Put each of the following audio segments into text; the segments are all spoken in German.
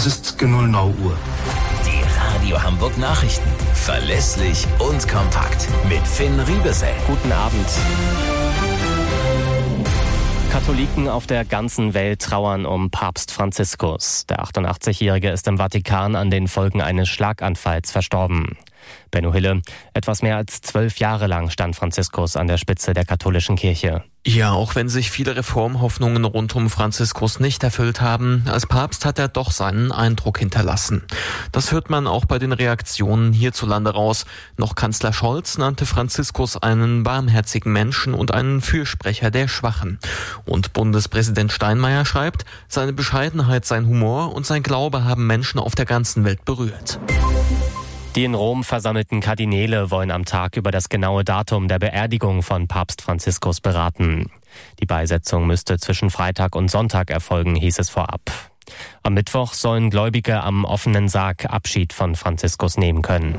Es ist genau 0 Uhr. Die Radio Hamburg Nachrichten. Verlässlich und kompakt. Mit Finn Riebesell. Guten Abend. Katholiken auf der ganzen Welt trauern um Papst Franziskus. Der 88-Jährige ist im Vatikan an den Folgen eines Schlaganfalls verstorben. Benno Hille, etwas mehr als 12 Jahre lang stand Franziskus an der Spitze der katholischen Kirche. Ja, auch wenn sich viele Reformhoffnungen rund um Franziskus nicht erfüllt haben, als Papst hat er doch seinen Eindruck hinterlassen. Das hört man auch bei den Reaktionen hierzulande raus. Noch Kanzler Scholz nannte Franziskus einen barmherzigen Menschen und einen Fürsprecher der Schwachen. Und Bundespräsident Steinmeier schreibt, seine Bescheidenheit, sein Humor und sein Glaube haben Menschen auf der ganzen Welt berührt. Die in Rom versammelten Kardinäle wollen am Tag über das genaue Datum der Beerdigung von Papst Franziskus beraten. Die Beisetzung müsste zwischen Freitag und Sonntag erfolgen, hieß es vorab. Am Mittwoch sollen Gläubige am offenen Sarg Abschied von Franziskus nehmen können.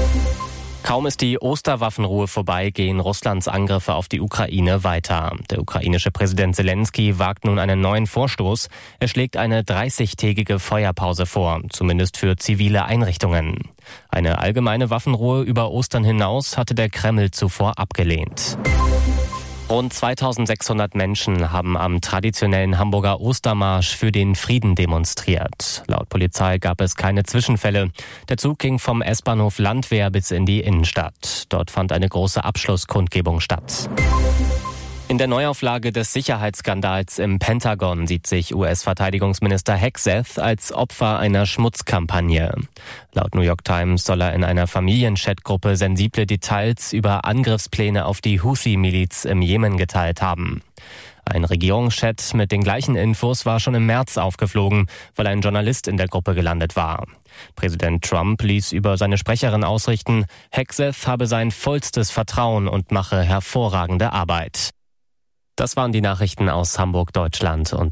Kaum ist die Osterwaffenruhe vorbei, gehen Russlands Angriffe auf die Ukraine weiter. Der ukrainische Präsident Zelensky wagt nun einen neuen Vorstoß. Er schlägt eine 30-tägige Feuerpause vor, zumindest für zivile Einrichtungen. Eine allgemeine Waffenruhe über Ostern hinaus hatte der Kreml zuvor abgelehnt. Rund 2600 Menschen haben am traditionellen Hamburger Ostermarsch für den Frieden demonstriert. Laut Polizei gab es keine Zwischenfälle. Der Zug ging vom S-Bahnhof Landwehr bis in die Innenstadt. Dort fand eine große Abschlusskundgebung statt. In der Neuauflage des Sicherheitsskandals im Pentagon sieht sich US-Verteidigungsminister Hegseth als Opfer einer Schmutzkampagne. Laut New York Times soll er in einer Familienchatgruppe sensible Details über Angriffspläne auf die Houthi-Miliz im Jemen geteilt haben. Ein Regierungschat mit den gleichen Infos war schon im März aufgeflogen, weil ein Journalist in der Gruppe gelandet war. Präsident Trump ließ über seine Sprecherin ausrichten, Hegseth habe sein vollstes Vertrauen und mache hervorragende Arbeit. Das waren die Nachrichten aus Hamburg, Deutschland und